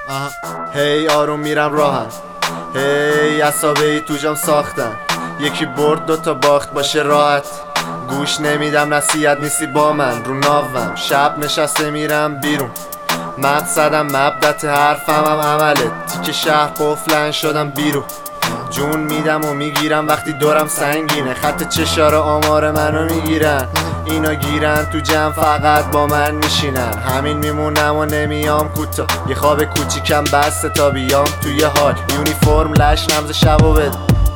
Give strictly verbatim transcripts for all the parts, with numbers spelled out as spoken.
هی آروم میرم راهم، هی عصابه ای تو جام ساختن. یکی برد دوتا باخت باشه راحت. گوش نمیدم نصیحت نیستی با من رو ناوم. شب نشسته میرم بیرون، مقصدم مبدت حرفم هم عمله. تیک شهر قفلن شدم بیرون. جون میدم و میگیرم وقتی دورم سنگینه. خط چشار آمار منو میگیرن، اینا گیرن تو جمع فقط با من میشینن. همین میمونم و نمیام کوتا، یه خواب کوچیکم بسته تا بیام توی حال. یونیفرم لش نمز شبو بده،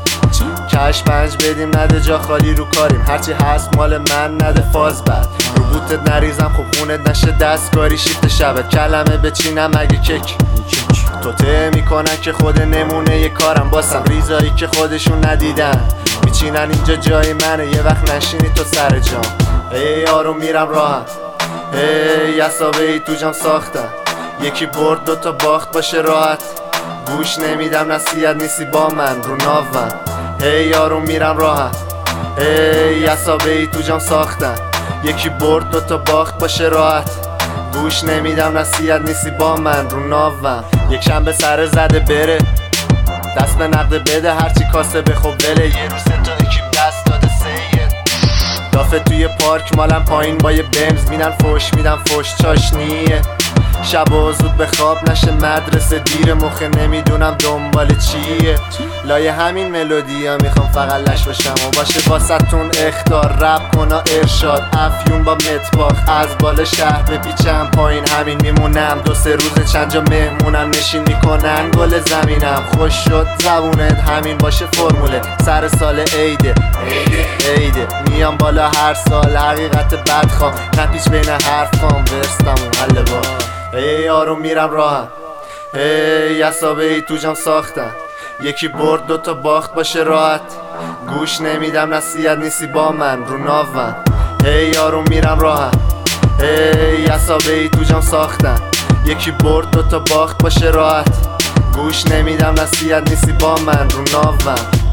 کش پنج بدیم نده جا خالی رو کاریم. هرچی هست مال من نده فاز بد. رو بوتت نریزم خب خونت نشه دستکاری. شیفت شبت کلمه بچینم اگه کک توته میکنن که خود نمونه یه کارم. باسم ریزایی که خودشون ندیدن میچینن اینجا جای منه. یه وقت نشینی تو سر جام. ای آروم میرم راهم، ای عصابه ای تو جام ساختن. یکی برد دوتا باخت باشه راحت. گوش نمیدم نصیحت نیستی با من رو ناوم. هی آروم میرم راهم، هی عصابه ای تو جام ساختن. یکی برد دوتا باخت باشه راحت. گوش نمیدم نصیحت نیستی با من رو ناوم. یک شنبه سر زده بره، دست به نقد بده هرچی کاسه به خوب بله. یه روز تا اکیب دست داده سید دافه توی پارک مالم پایین با یه بمز. میدن فوش میدن فوش چاشنیه. شب و زود به خواب نشه مدرسه دیر. مخه نمیدونم دنبال چیه. لایه همین ملودی ها میخوام فقط لش باشم و باشه واسطون اختار. رپ کنا ارشاد افیون با متباخ. از بالا شهر بپیچم پایین همین میمونم. دو سه روز چند جا مهمونم نشین میکنن گل زمینم. خوش شد زبونت همین باشه فرموله. سر سال عیده عیده عیده میام بالا هر سال. حقیقت بدخوام نپیچ بین حرفام. ورستمون حل با ای آروم میرم راهم، ای عصابه ای تو جام ساختن. یکی برد دوتا باخت باشه راحت. گوش نمیدم نصیحت نیستی با من رو ناوم. ای آروم میرم راهم، ای عصابه ای تو جام ساختن. یکی برد دوتا باخت باشه راحت. گوش نمیدم نصیحت نیستی با من رو ناوم.